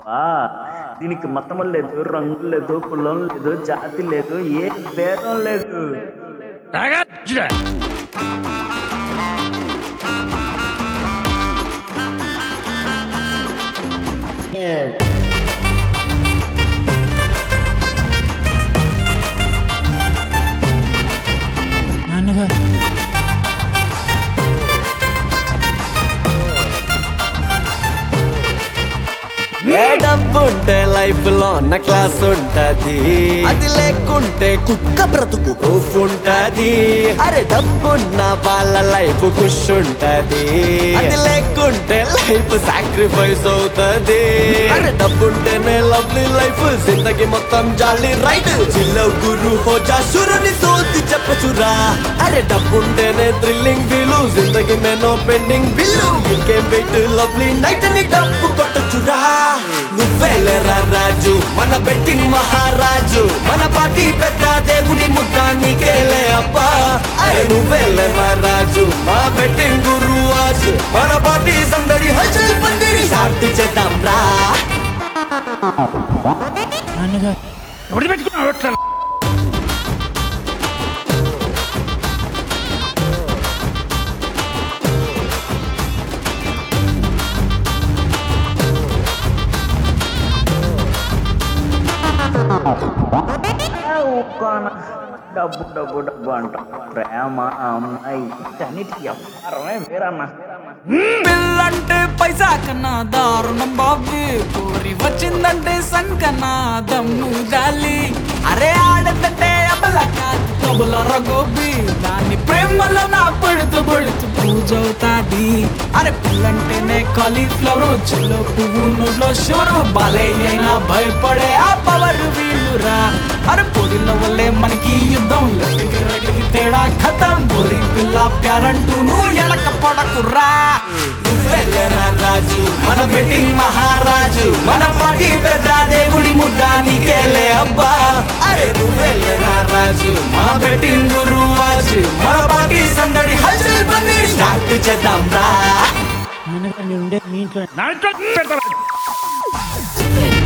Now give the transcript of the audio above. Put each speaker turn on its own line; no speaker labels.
దీనికి మతం లేదు, రంగు లేదు, కులం లేదు, జాతి లేదు, ఏ భేదం లేదు.
ఏ డబ్బుంటే లైఫ్ లో నా క్లాస్ ఉంటది, అది లేకుంటే కుక్క బ్రతుకు ప్రూఫ్ ఉంటది. అరే డబ్బున్న వాళ్ళ లైఫ్ ఖుష్ ఉంటది, అది లేకుంటే లైఫ్ సాక్రిఫైస్ అవుతది. అరే డబ్బుంటేనే లవ్లీ లైఫ్, జిందగీ మొత్తం జాలి రైట్. చిల్లవ్ గురు హోజా సురుని సోది చెప్పచురా. అరే డబ్బుంటేనే థ్రిల్లింగ్ ఫీలు, జిందగీ మేనో పెండింగ్ బిల్లు. ఇంకేం వెయిట్ లవ్లీ నైట్ ని డబ్బు కొట్టచురా. నువ్వేలేరా రాజు, మన బెట్టింగ్ మహారాజు, మన పార్టీ పెద్ద దేవుని ముద్ద నీకేలే అబ్బా. అరే నువ్వేలేరా రాజు, మా బెట్టింగ్ గురువాజు, మన పార్టీ సందడి హల్చల్ పందిరి సాటి చేద్దాం రా.
డబ్బు డబ్బు డబ్బు అంట. ప్రేమ అమ్మాయి అన్నిటికీ వ్యవహారమే వేరన్నా.
పిల్లంటే పైసా కన్నా దారుణం బాబీ, కోరి వచ్చిందంటే సంకనా దమ్ము జాలి. అరే ఆడదంటే అబల కాదు కబుల రగోబి, దాన్ని ప్రేమలో నా పడుతూ పడుతూ పూజవుతాది. అరే పిల్లంటేనే కాలీఫ్లవర్, చెల్లో పువ్వు నోట్లో షోరు, బాలే అయినా భయపడే ఆ పవర్ వీలురా. అరే పొడిలో వల్లే మనకి యుద్ధం, లెక్కకి తేడా ఖతం. బోరి పిల్ల ప్యారంటూ నువ్వు ఎనక పడకురా.
నువ్వేలేరా రాజు, మన బెట్టింగ్ మహారాజు, మన పార్టీ పెద్ద దేవుడి ముద్ద నీకేలే అబ్బా. అరే నువ్వేలేరా రాజు, మా బెట్టింగ్ గురువాజు, మన పార్టీ సందడి హల్చల్ పందిరి స్టార్ట్ చేద్దాం రా.
ఉండే మీ ఇంట్లో